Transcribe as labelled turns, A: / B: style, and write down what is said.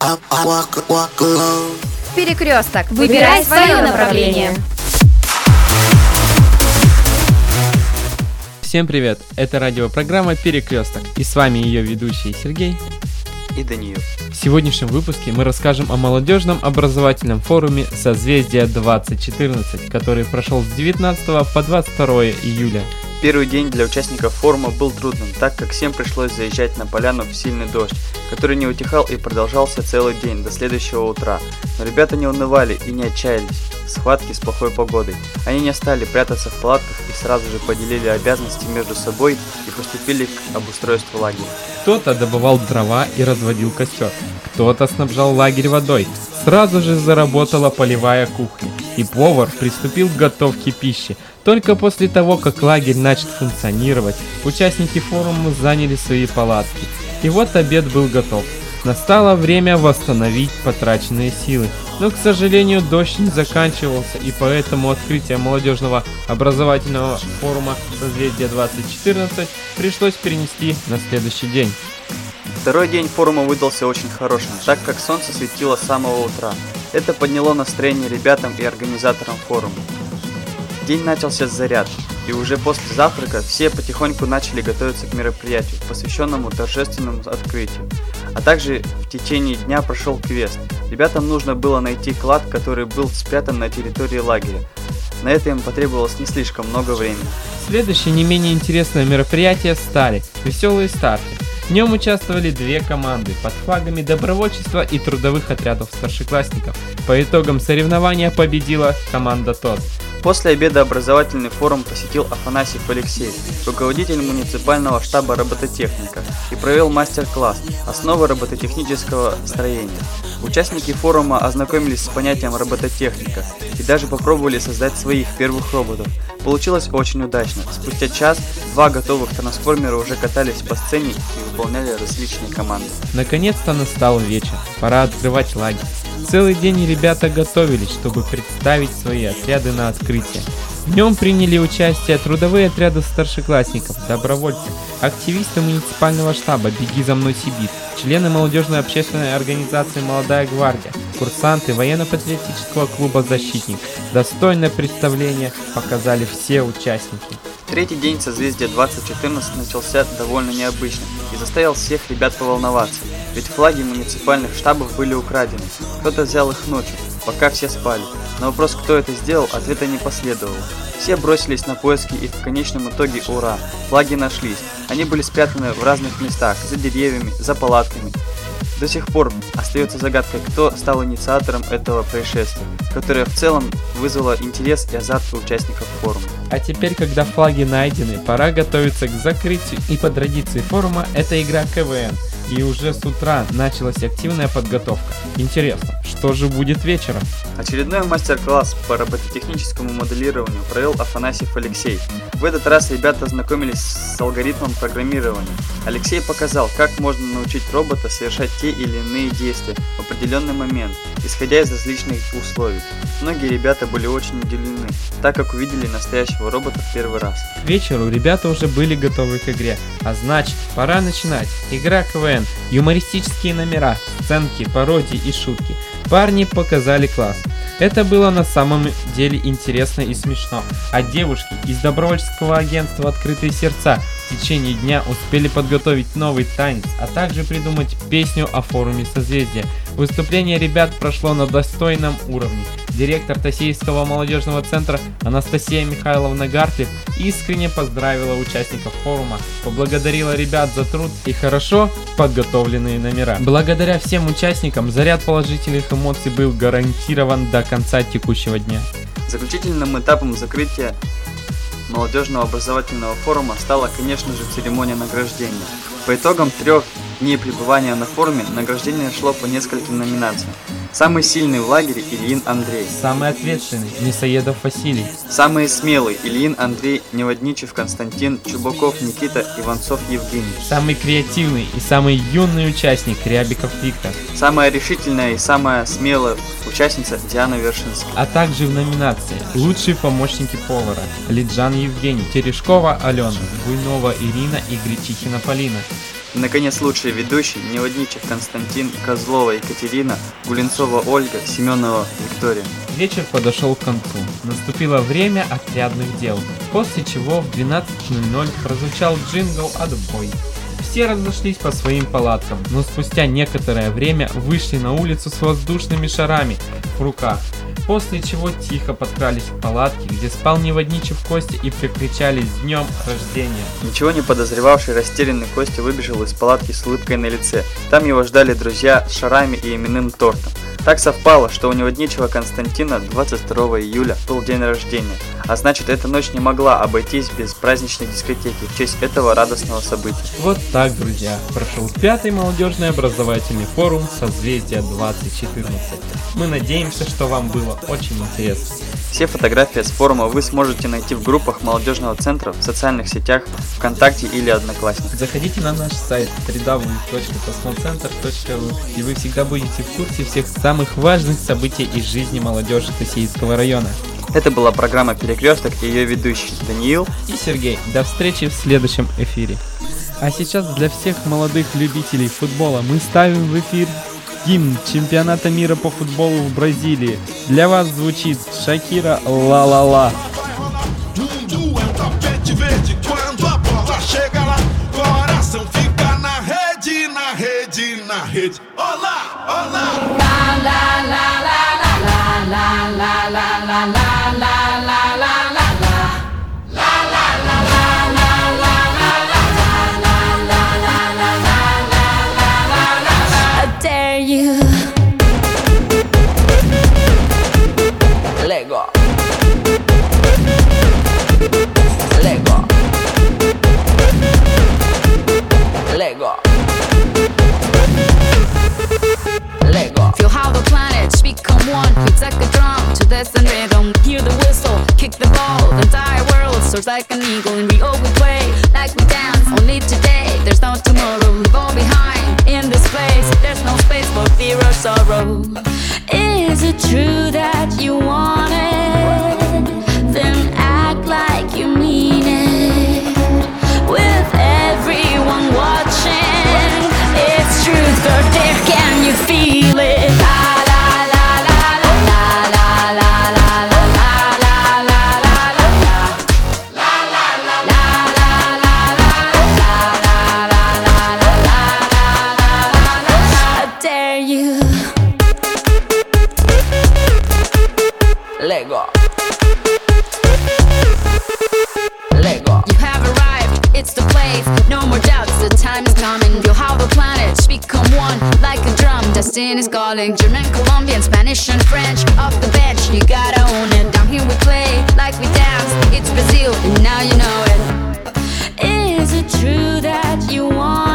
A: Перекресток. Выбирай свое направление.
B: Всем привет! Это радиопрограмма «Перекресток», и с вами ее ведущие Сергей
C: и Даниил.
B: В сегодняшнем выпуске мы расскажем о молодежном образовательном форуме «Созвездие 2014», который прошел с 19 по 22 июля.
C: Первый день для участников форума был трудным, так как всем пришлось заезжать на поляну в сильный дождь, который не утихал и продолжался целый день до следующего утра. Но ребята не унывали и не отчаялись в схватке с плохой погодой. Они не стали прятаться в палатках и сразу же поделили обязанности между собой и приступили к обустройству лагеря.
B: Кто-то добывал дрова и разводил костер, кто-то снабжал лагерь водой. Сразу же заработала полевая кухня, и повар приступил к готовке пищи. Только после того, как лагерь начал функционировать, участники форума заняли свои палатки. И вот обед был готов. Настало время восстановить потраченные силы. Но, к сожалению, дождь не заканчивался, и поэтому открытие молодежного образовательного форума «Созвездие 2014» пришлось перенести на следующий день.
C: Второй день форума выдался очень хорошим, так как солнце светило с самого утра. Это подняло настроение ребятам и организаторам форума. День начался с зарядки, и уже после завтрака все потихоньку начали готовиться к мероприятию, посвященному торжественному открытию. А также в течение дня прошел квест. Ребятам нужно было найти клад, который был спрятан на территории лагеря. На это им потребовалось не слишком много времени.
B: Следующее не менее интересное мероприятие стали «Веселые старты». В нем участвовали две команды под флагами добровольчества и трудовых отрядов старшеклассников. По итогам соревнования победила команда ТОС.
C: После обеда образовательный форум посетил Афанасьев Алексей, руководитель муниципального штаба робототехника, и провел мастер-класс «Основы робототехнического строения». Участники форума ознакомились с понятием робототехника и даже попробовали создать своих первых роботов. Получилось очень удачно. Спустя час два готовых трансформера уже катались по сцене и выполняли различные команды.
B: Наконец-то настал вечер. Пора открывать лагерь. Целый день ребята готовились, чтобы представить свои отряды на открытие. В нем приняли участие трудовые отряды старшеклассников, добровольцы, активисты муниципального штаба «Беги за мной, Сибирь», члены молодежной общественной организации «Молодая гвардия», курсанты военно-патриотического клуба «Защитник». Достойное представление показали все участники.
C: Третий день созвездия 2014 начался довольно необычно и заставил всех ребят поволноваться, ведь флаги муниципальных штабов были украдены. Кто-то взял их ночью, пока все спали. На вопрос, кто это сделал, ответа не последовало. Все бросились на поиски и в конечном итоге ура! Флаги нашлись. Они были спрятаны в разных местах, за деревьями, за палатками. До сих пор остается загадкой, кто стал инициатором этого происшествия, которое в целом вызвало интерес и азарт у участников форума.
B: А теперь, когда флаги найдены, пора готовиться к закрытию, и по традиции форума это игра КВН. И уже с утра началась активная подготовка. Интересно, что же будет вечером?
C: Очередной мастер-класс по робототехническому моделированию провел Афанасьев Алексей. В этот раз ребята ознакомились с алгоритмом программирования. Алексей показал, как можно научить робота совершать те или иные действия в определенный момент, исходя из различных условий. Многие ребята были очень удивлены, так как увидели настоящего робота в первый раз.
B: К вечеру ребята уже были готовы к игре, а значит, пора начинать. Игра КВН, юмористические номера, сценки, пародии и шутки. Парни показали класс. Это было на самом деле интересно и смешно, а девушки из добровольческого агентства «Открытые сердца» в течение дня успели подготовить новый танец, а также придумать песню о форуме «Созвездие». Выступление ребят прошло на достойном уровне. Директор Тасеевского молодежного центра Анастасия Михайловна Гартлев искренне поздравила участников форума, поблагодарила ребят за труд и хорошо подготовленные номера. Благодаря всем участникам заряд положительных эмоций был гарантирован до конца текущего дня.
C: Заключительным этапом закрытия молодежного образовательного форума стала, конечно же, церемония награждения. По итогам 3 дней пребывания на форуме награждение шло по нескольким номинациям. Самый сильный в лагере – Ильин Андрей.
B: Самый ответственный – Мясоедов Василий.
C: Самый смелый – Ильин Андрей, Неводничев Константин, Чубаков Никита, Иванцов Евгений.
B: Самый креативный и самый юный участник – Рябиков Виктор.
C: Самая решительная и самая смелая участница – Диана Вершинская.
B: А также в номинации «Лучшие помощники повара» – Лиджан Евгений, Терешкова Алена, Буйнова Ирина и Гречихина Полина.
C: И, наконец, лучшие ведущие: Неводничев Константин, Козлова Екатерина, Гуленцова Ольга, Семенова Виктория.
B: Вечер подошел к концу. Наступило время отрядных дел, после чего в 12:00 прозвучал джингл «Отбой». Все разошлись по своим палаткам, но спустя некоторое время вышли на улицу с воздушными шарами в руках, после чего тихо подкрались к палатке, где спал Неводничев Костя, и прикричали «С днем рождения!».
C: Ничего не подозревавший растерянный Костя выбежал из палатки с улыбкой на лице. Там его ждали друзья с шарами и именным тортом. Так совпало, что у Неводничева Константина 22 июля был день рождения, а значит, эта ночь не могла обойтись без праздничной дискотеки в честь этого радостного события.
B: Вот так, друзья, прошел 5-й молодежный образовательный форум «Созвездие 2014». Мы надеемся, что вам было очень интересно.
C: Все фотографии с форума вы сможете найти в группах молодежного центра, в социальных сетях, ВКонтакте или Одноклассниках.
B: Заходите на наш сайт www.cosmocenter.ru, и вы всегда будете в курсе всех самых важных событий из жизни молодежи Российского района.
C: Это была программа «Перекресток» и ее ведущие Даниил
B: и Сергей. До встречи в следующем эфире. А сейчас для всех молодых любителей футбола мы ставим в эфир гимн чемпионата мира по футболу в Бразилии. Для вас звучит Шакира «Ла-ла-ла».
D: Lego. Lego. Lego. Lego. Feel how the planets become one. It's like a drum to this and rhythm. Hear the whistle, kick the ball. The entire world soars like an eagle, and we all we play like we dance. Only today, there's no tomorrow. We fall behind in this place. There's no space for fear or sorrow. Is it true that you want it? Then act like you mean it. With everyone watching, it's truth or dare. Can you feel it? La la la la la la la la la la la la la la la la I dare you. Lego. Lego. You have arrived, it's the place. No more doubts, the time is coming. Feel how the planets become one like a drum. Destiny is calling. German, Colombian, Spanish, and French. Off the bench, you gotta own it. Down here we play like we dance. It's Brazil, and now you know it. Is it true that you want